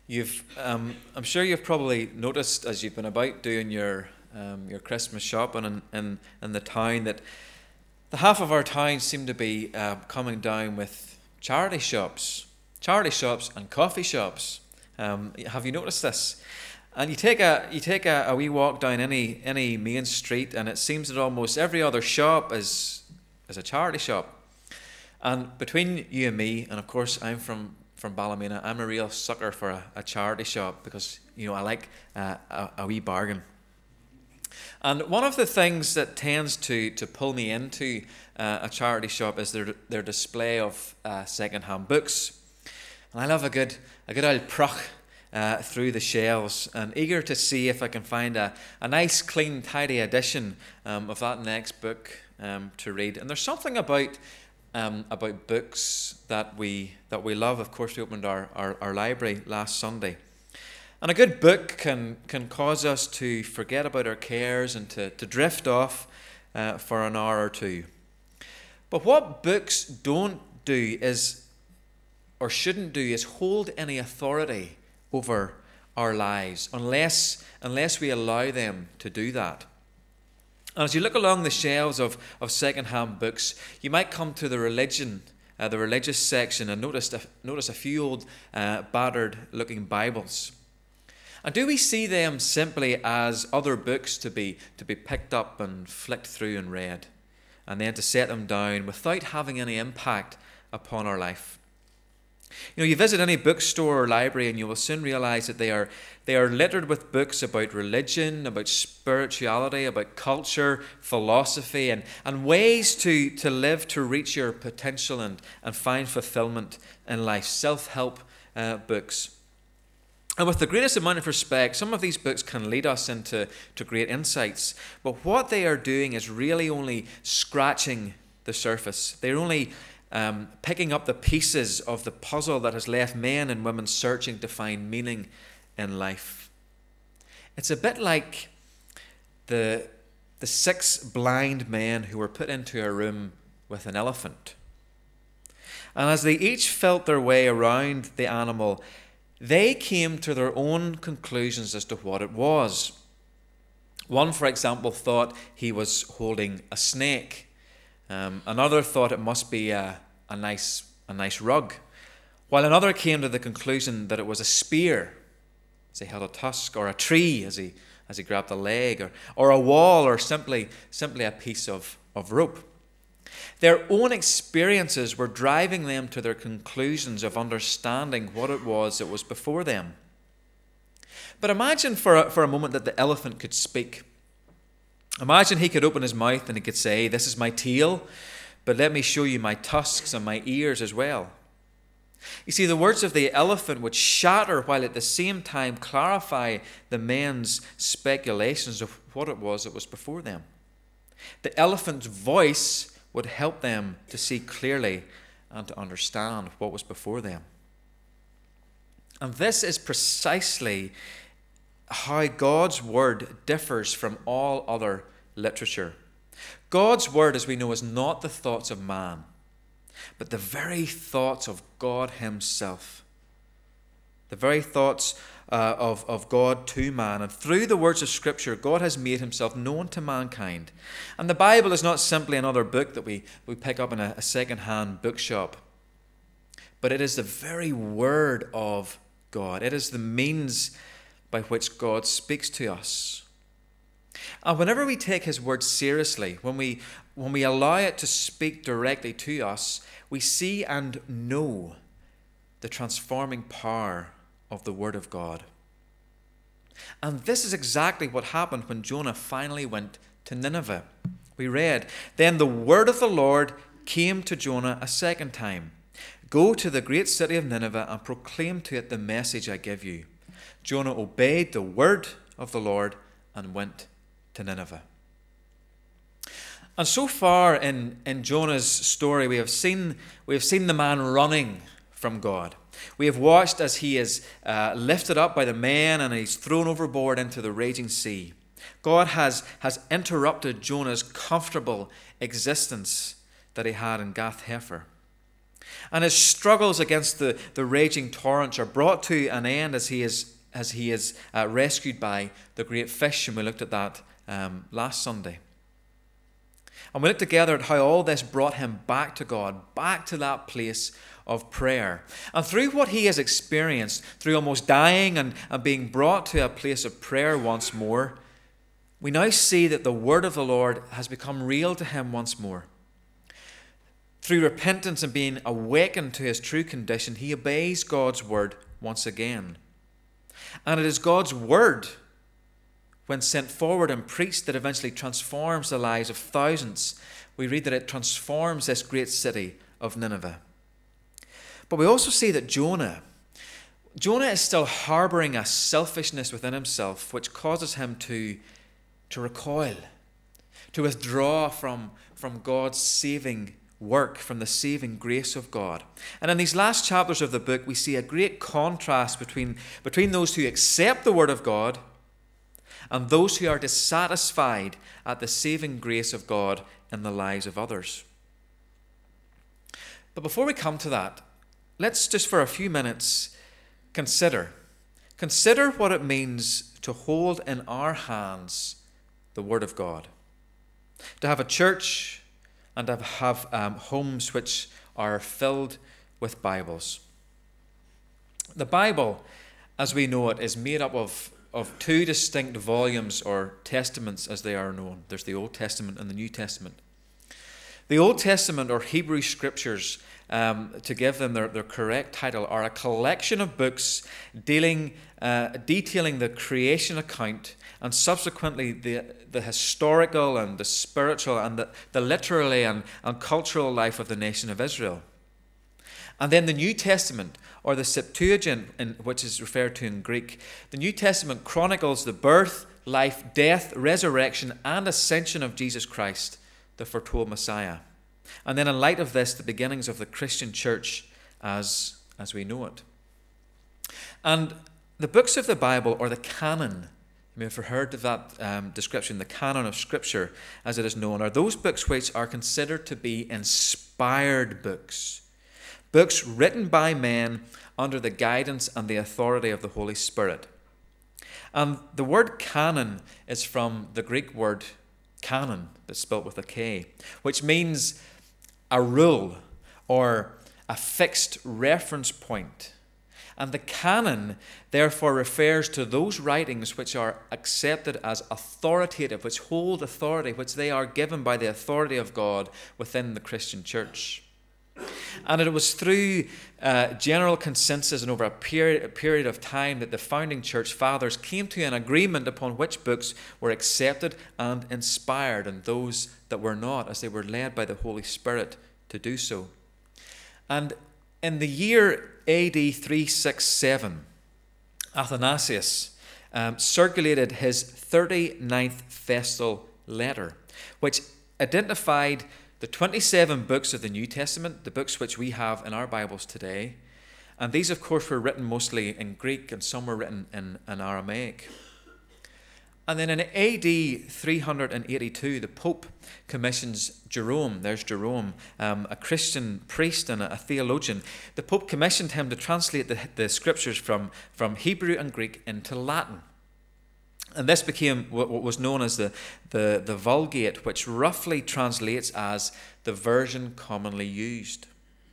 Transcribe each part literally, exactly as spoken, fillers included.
You've, um, I'm sure you've probably noticed as you've been about doing your um, your Christmas shopping in, in, in the town that the half of our town seem to be uh, coming down with charity shops, charity shops and coffee shops. Um, have you noticed this? And you take a you take a, a wee walk down any any main street, and it seems that almost every other shop is is a charity shop. And between you and me, and of course I'm from. from Ballymena, I'm a real sucker for a, a charity shop because, you know, I like uh, a, a wee bargain. And one of the things that tends to, to pull me into uh, a charity shop is their their display of uh, second-hand books. And I love a good a good old proch uh, through the shelves and eager to see if I can find a, a nice, clean, tidy edition um, of that next book um, to read. And there's something about Um, about books that we that we love. Of course, we opened our, our, our library last Sunday. And a good book can can cause us to forget about our cares and to, to drift off uh, for an hour or two. But what books don't do is, or shouldn't do, is hold any authority over our lives unless unless we allow them to do that. And as you look along the shelves of, of second-hand books, you might come to the religion, uh, the religious section, and notice a, notice a few old, uh, battered-looking Bibles. And do we see them simply as other books to be to be picked up and flicked through and read, and then to set them down without having any impact upon our life? You know, you visit any bookstore or library and you will soon realize that they are they are littered with books about religion, about spirituality, about culture, philosophy, and, and ways to, to live to reach your potential and, and find fulfillment in life. Self-help uh, books. And with the greatest amount of respect, some of these books can lead us into to great insights. But what they are doing is really only scratching the surface. They're only Um, picking up the pieces of the puzzle that has left men and women searching to find meaning in life. It's a bit like the, the six blind men who were put into a room with an elephant. And as they each felt their way around the animal, they came to their own conclusions as to what it was. One, for example, thought he was holding a snake. Um, another thought it must be a, a nice a nice rug, while another came to the conclusion that it was a spear as he held a tusk, or a tree as he as he grabbed a leg, or, or a wall, or simply simply a piece of, of rope. Their own experiences were driving them to their conclusions of understanding what it was that was before them. But imagine for a, for a moment that the elephant could speak. Imagine he could open his mouth and he could say, "This is my tail, but let me show you my tusks and my ears as well." You see, the words of the elephant would shatter while at the same time clarify the men's speculations of what it was that was before them. The elephant's voice would help them to see clearly and to understand what was before them. And this is precisely how God's word differs from all other literature. God's word, as we know, is not the thoughts of man, but the very thoughts of God himself. The very thoughts uh, of, of God to man. And through the words of Scripture, God has made himself known to mankind. And the Bible is not simply another book that we, we pick up in a, a second-hand bookshop, but it is the very word of God. It is the means by which God speaks to us. And whenever we take his word seriously, when we when we allow it to speak directly to us, we see and know the transforming power of the word of God. And this is exactly what happened when Jonah finally went to Nineveh. We read, "Then the word of the Lord came to Jonah a second time. Go to the great city of Nineveh and proclaim to it the message I give you." Jonah obeyed the word of the Lord and went to Nineveh. And so far in, in Jonah's story, we have seen we have seen the man running from God. We have watched as he is uh, lifted up by the men and he's thrown overboard into the raging sea. God has, has interrupted Jonah's comfortable existence that he had in Gath Hefer. And his struggles against the, the raging torrents are brought to an end as he is, as he is uh, rescued by the great fish, and we looked at that um, last Sunday. And we looked together at how all this brought him back to God, back to that place of prayer. And through what he has experienced, through almost dying and, and being brought to a place of prayer once more, we now see that the word of the Lord has become real to him once more. Through repentance and being awakened to his true condition, he obeys God's word once again. And it is God's word, when sent forward and preached, that eventually transforms the lives of thousands. We read that it transforms this great city of Nineveh. But we also see that Jonah, Jonah is still harboring a selfishness within himself which causes him to, to recoil, to withdraw from, from God's saving work, from the saving grace of God. And in these last chapters of the book, we see a great contrast between, between those who accept the word of God and those who are dissatisfied at the saving grace of God in the lives of others. But before we come to that, let's just for a few minutes consider. Consider what it means to hold in our hands the Word of God. To have a church and to have um, homes which are filled with Bibles. The Bible, as we know it, is made up of, of two distinct volumes or testaments as they are known. There's the Old Testament and the New Testament. The Old Testament, or Hebrew Scriptures, um, to give them their, their correct title, are a collection of books dealing, uh, detailing the creation account and subsequently the, the historical and the spiritual and the, the literary and, and cultural life of the nation of Israel. And then the New Testament, or the Septuagint, in, which is referred to in Greek, the New Testament chronicles the birth, life, death, resurrection, and ascension of Jesus Christ, the foretold Messiah. And then in light of this, the beginnings of the Christian church as, as we know it. And the books of the Bible, or the canon, you may have heard of that um, description, the canon of Scripture, as it is known, are those books which are considered to be inspired books. Books written by men under the guidance and the authority of the Holy Spirit. And the word canon is from the Greek word canon, but spelt with a K, which means a rule or a fixed reference point. And the canon, therefore, refers to those writings which are accepted as authoritative, which hold authority, which they are given by the authority of God within the Christian church. And it was through uh, general consensus and over a period, a period of time that the founding church fathers came to an agreement upon which books were accepted and inspired, and those that were not, as they were led by the Holy Spirit to do so. And in the year A D three sixty-seven, Athanasius um, circulated his thirty-ninth festal letter, which identified the twenty-seven books of the New Testament, the books which we have in our Bibles today. And these, of course, were written mostly in Greek, and some were written in, in Aramaic. And then in A D three eighty-two, the Pope commissions Jerome, there's Jerome, um, a Christian priest and a, a theologian. The Pope commissioned him to translate the, the scriptures from, from Hebrew and Greek into Latin. And this became what was known as the, the, the Vulgate, which roughly translates as the version commonly used.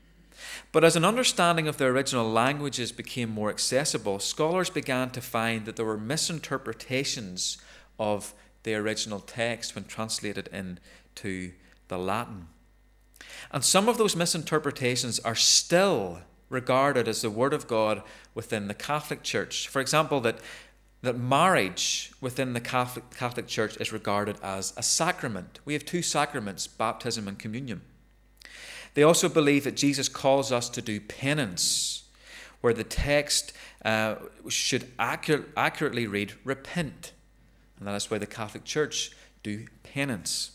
But as an understanding of the original languages became more accessible, scholars began to find that there were misinterpretations of the original text when translated into the Latin. And some of those misinterpretations are still regarded as the Word of God within the Catholic Church. For example, that that marriage within the Catholic, Catholic Church is regarded as a sacrament. We have two sacraments, baptism and communion. They also believe that Jesus calls us to do penance, where the text uh, should accurate, accurately read, repent. And that is why the Catholic Church do penance.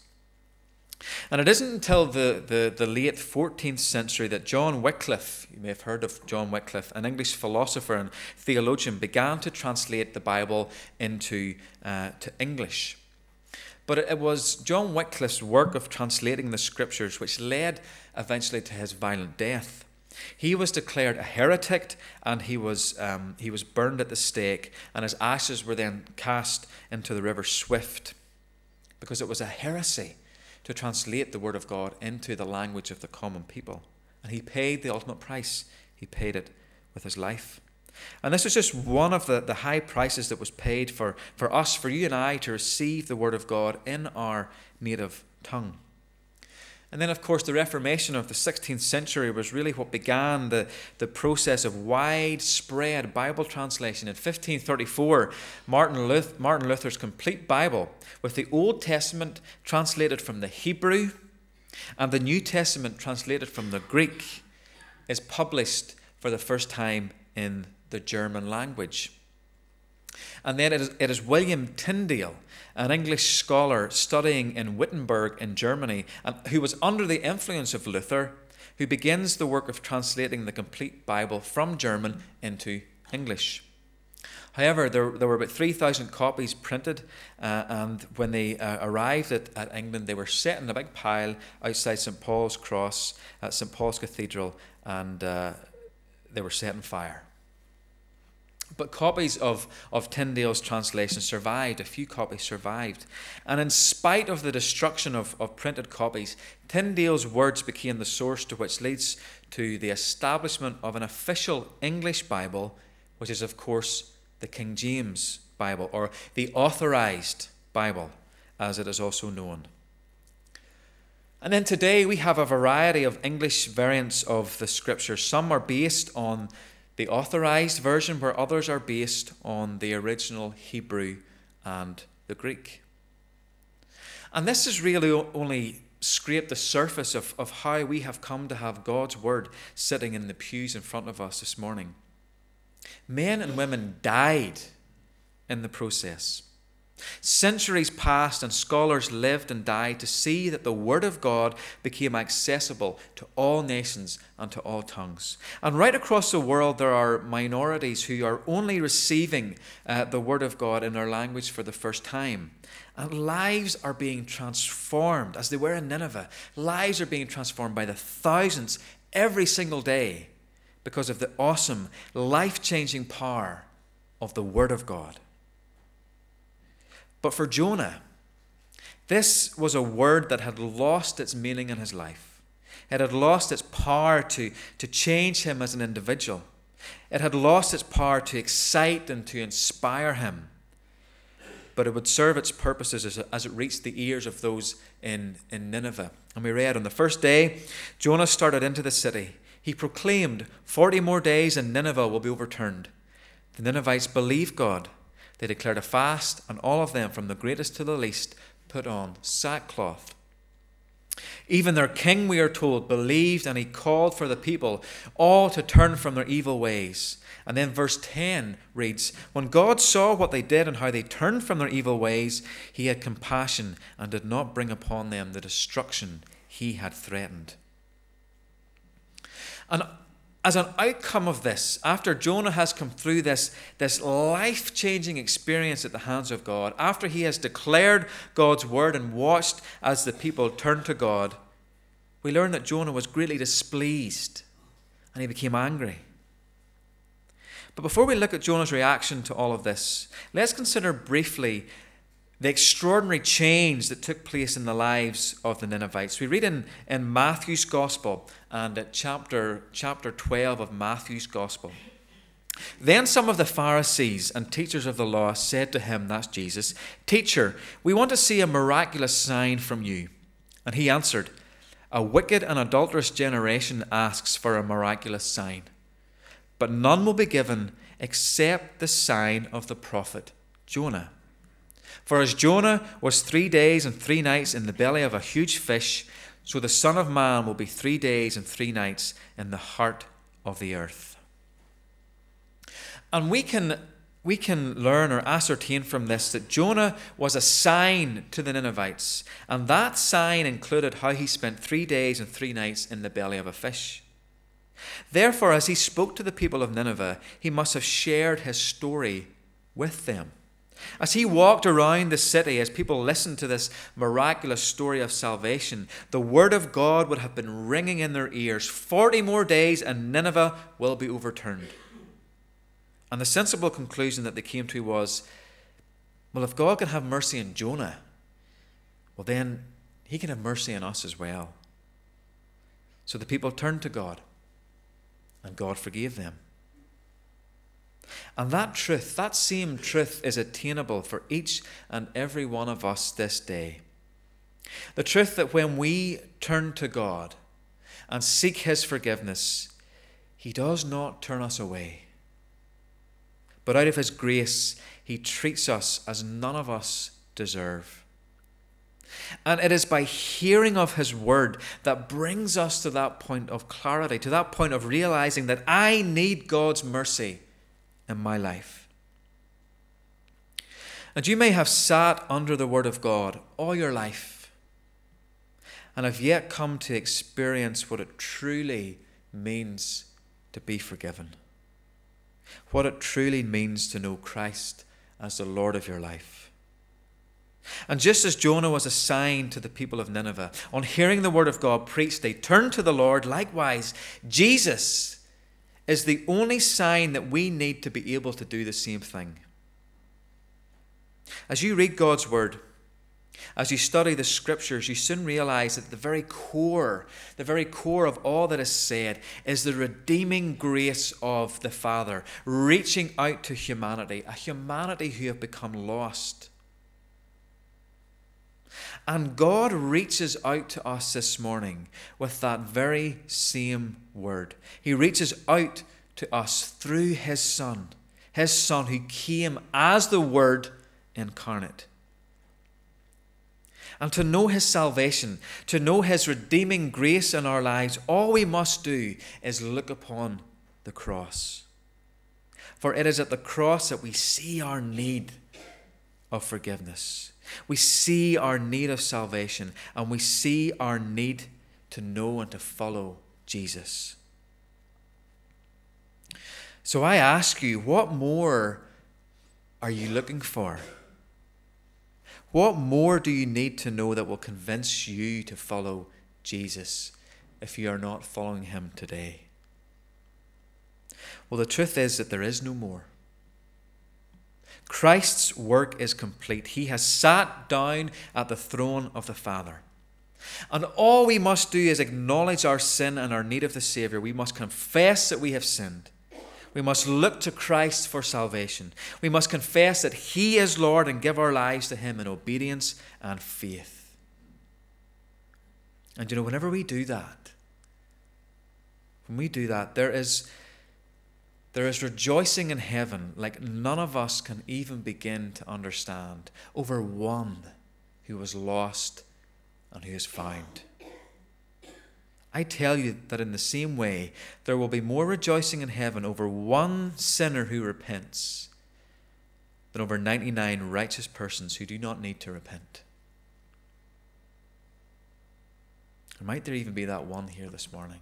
And it isn't until the, the, the late fourteenth century that John Wycliffe, you may have heard of John Wycliffe, an English philosopher and theologian, began to translate the Bible into uh, to English. But it was John Wycliffe's work of translating the Scriptures which led eventually to his violent death. He was declared a heretic, and he was um, he was burned at the stake, and his ashes were then cast into the river Swift, because it was a heresy to translate the word of God into the language of the common people. And he paid the ultimate price. He paid it with his life. And this was just one of the, the high prices that was paid for, for us, for you and I, to receive the word of God in our native tongue. And then, of course, the Reformation of the sixteenth century was really what began the, the process of widespread Bible translation. In fifteen thirty-four, Martin Luther, Martin Luther's complete Bible, with the Old Testament translated from the Hebrew and the New Testament translated from the Greek, is published for the first time in the German language. And then it is, it is William Tyndale, an English scholar studying in Wittenberg in Germany, and who was under the influence of Luther, who begins the work of translating the complete Bible from German into English. However, there, there were about three thousand copies printed, uh, and when they uh, arrived at, at England, they were set in a big pile outside Saint Paul's Cross at Saint Paul's Cathedral, and uh, they were set on fire. But copies of, of Tyndale's translation survived. A few copies survived. And in spite of the destruction of, of printed copies, Tyndale's words became the source to which leads to the establishment of an official English Bible, which is, of course, the King James Bible, or the Authorized Bible, as it is also known. And then today we have a variety of English variants of the Scriptures. Some are based on the Authorized version, where others are based on the original Hebrew and the Greek. And this has really only scraped the surface of, of how we have come to have God's Word sitting in the pews in front of us this morning. Men and women died in the process. Centuries passed and scholars lived and died to see that the Word of God became accessible to all nations and to all tongues. And right across the world there are minorities who are only receiving uh, the Word of God in their language for the first time. And lives are being transformed, as they were in Nineveh. Lives are being transformed by the thousands every single day because of the awesome, life-changing power of the Word of God. But for Jonah, this was a word that had lost its meaning in his life. It had lost its power to, to change him as an individual. It had lost its power to excite and to inspire him. But it would serve its purposes as, as it reached the ears of those in, in Nineveh. And we read, on the first day, Jonah started into the city. He proclaimed, forty more days and Nineveh will be overturned. The Ninevites believed God. They declared a fast, and all of them, from the greatest to the least, put on sackcloth. Even their king, we are told, believed, and he called for the people all to turn from their evil ways. And then verse ten reads, when God saw what they did and how they turned from their evil ways, he had compassion and did not bring upon them the destruction he had threatened. And as an outcome of this, after Jonah has come through this, this life-changing experience at the hands of God, after he has declared God's word and watched as the people turned to God, we learn that Jonah was greatly displeased and he became angry. But before we look at Jonah's reaction to all of this, let's consider briefly the extraordinary change that took place in the lives of the Ninevites. We read in, in Matthew's Gospel, and at chapter, chapter twelve of Matthew's Gospel. Then some of the Pharisees and teachers of the law said to him, that's Jesus, Teacher, we want to see a miraculous sign from you. And he answered, a wicked and adulterous generation asks for a miraculous sign, but none will be given except the sign of the prophet Jonah. For as Jonah was three days and three nights in the belly of a huge fish, so the Son of Man will be three days and three nights in the heart of the earth. And we can, we can learn or ascertain from this that Jonah was a sign to the Ninevites, and that sign included how he spent three days and three nights in the belly of a fish. Therefore, as he spoke to the people of Nineveh, he must have shared his story with them. As he walked around the city, as people listened to this miraculous story of salvation, the word of God would have been ringing in their ears. Forty more days and Nineveh will be overturned. And the sensible conclusion that they came to was, well, if God can have mercy on Jonah, well then he can have mercy on us as well. So the people turned to God, and God forgave them. And that truth, that same truth, is attainable for each and every one of us this day. The truth that when we turn to God and seek his forgiveness, he does not turn us away. But out of his grace, he treats us as none of us deserve. And it is by hearing of his word that brings us to that point of clarity, to that point of realizing that I need God's mercy in my life. And you may have sat under the word of God all your life and have yet come to experience what it truly means to be forgiven. What it truly means to know Christ as the Lord of your life. And just as Jonah was a sign to the people of Nineveh, on hearing the word of God preached, they turned to the Lord. Likewise, Jesus is the only sign that we need to be able to do the same thing. As you read God's word, as you study the scriptures, you soon realize that the very core, the very core of all that is said is the redeeming grace of the Father, reaching out to humanity, a humanity who have become lost. And God reaches out to us this morning with that very same word. He reaches out to us through his Son, his Son who came as the Word incarnate. And to know his salvation, to know his redeeming grace in our lives, all we must do is look upon the cross. For it is at the cross that we see our need of forgiveness. We see our need of salvation, and we see our need to know and to follow Jesus. So I ask you, what more are you looking for? What more do you need to know that will convince you to follow Jesus if you are not following him today? Well, the truth is that there is no more. Christ's work is complete. He has sat down at the throne of the Father. And all we must do is acknowledge our sin and our need of the Savior. We must confess that we have sinned. We must look to Christ for salvation. We must confess that he is Lord and give our lives to him in obedience and faith. And you know, whenever we do that, when we do that, there is There is rejoicing in heaven like none of us can even begin to understand over one who was lost and who is found. I tell you that in the same way, there will be more rejoicing in heaven over one sinner who repents than over ninety-nine righteous persons who do not need to repent. And might there even be that one here this morning?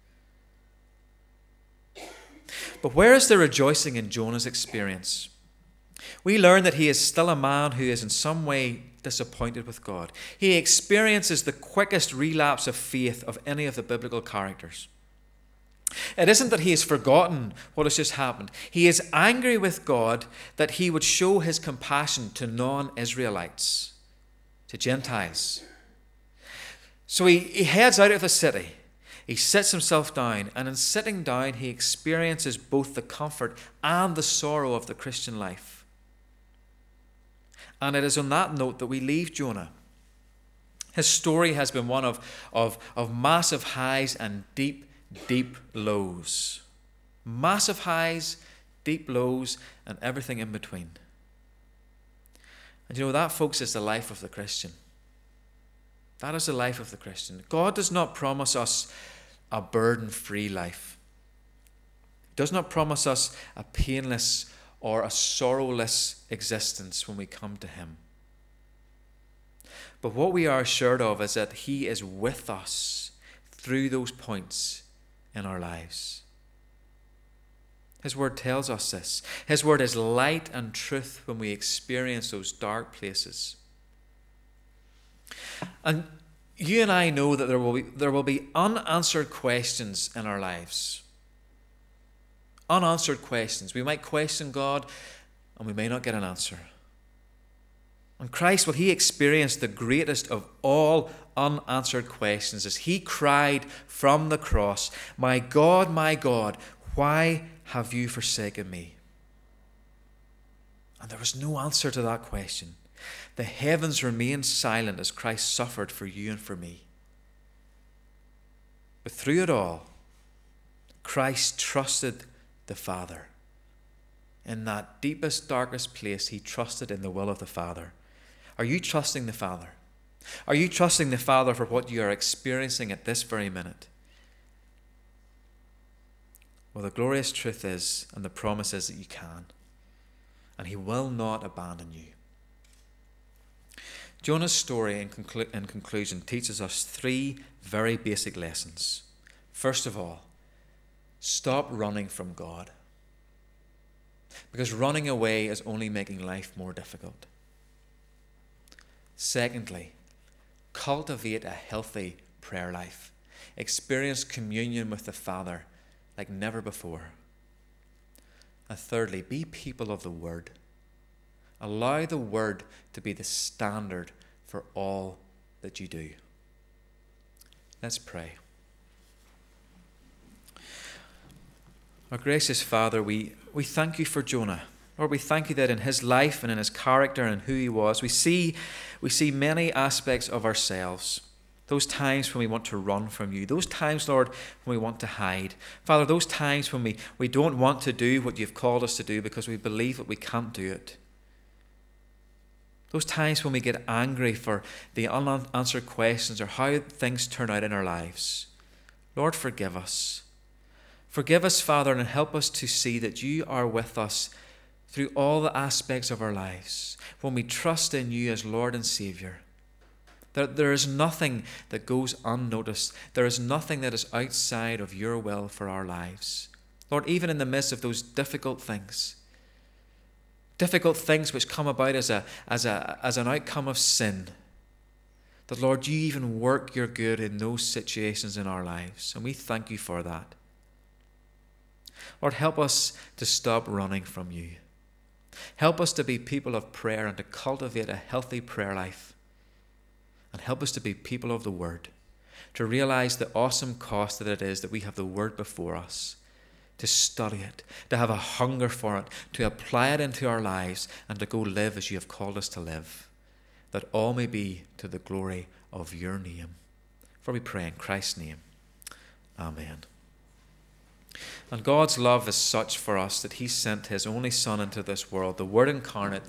But where is the rejoicing in Jonah's experience? We learn that he is still a man who is in some way disappointed with God. He experiences the quickest relapse of faith of any of the biblical characters. It isn't that he has forgotten what has just happened. He is angry with God that he would show his compassion to non-Israelites, to Gentiles. So he, he heads out of the city. He sits himself down, and in sitting down, he experiences both the comfort and the sorrow of the Christian life. And it is on that note that we leave Jonah. His story has been one of, of, of massive highs and deep, deep lows. Massive highs, deep lows, and everything in between. And you know, that, folks, is the life of the Christian. That is the life of the Christian. God does not promise us a burden-free life. He does not promise us a painless or a sorrowless existence when we come to him. But what we are assured of is that he is with us through those points in our lives. His word tells us this. His word is light and truth when we experience those dark places. And you and I know that there will be, there will be unanswered questions in our lives. Unanswered questions. We might question God and we may not get an answer. And Christ, well, he experienced the greatest of all unanswered questions as he cried from the cross, "My God, my God, why have you forsaken me?" And there was no answer to that question. The heavens remained silent as Christ suffered for you and for me. But through it all, Christ trusted the Father. In that deepest, darkest place, he trusted in the will of the Father. Are you trusting the Father? Are you trusting the Father for what you are experiencing at this very minute? Well, the glorious truth is, and the promise is that you can. And he will not abandon you. Jonah's story, in, conclu- in conclusion, teaches us three very basic lessons. First of all, stop running from God. Because running away is only making life more difficult. Secondly, cultivate a healthy prayer life. Experience communion with the Father like never before. And thirdly, be people of the Word. Allow the Word to be the standard for all that you do. Let's pray. Our gracious Father, we, we thank you for Jonah. Lord, we thank you that in his life and in his character and who he was, we see, we see many aspects of ourselves. Those times when we want to run from you. Those times, Lord, when we want to hide. Father, those times when we, we don't want to do what you've called us to do because we believe that we can't do it. Those times when we get angry for the unanswered questions or how things turn out in our lives. Lord, forgive us. Forgive us, Father, and help us to see that you are with us through all the aspects of our lives. When we trust in you as Lord and Savior. That there is nothing that goes unnoticed. There is nothing that is outside of your will for our lives. Lord, even in the midst of those difficult things, difficult things which come about as a as a as an outcome of sin, that Lord, you even work your good in those situations in our lives, and we thank you for that. Lord, help us to stop running from you. Help us to be people of prayer and to cultivate a healthy prayer life. And help us to be people of the Word, to realize the awesome cost that it is that we have the Word before us, to study it, to have a hunger for it, to apply it into our lives, and to go live as you have called us to live, that all may be to the glory of your name. For we pray in Christ's name. Amen. And God's love is such for us that he sent his only Son into this world, the Word incarnate,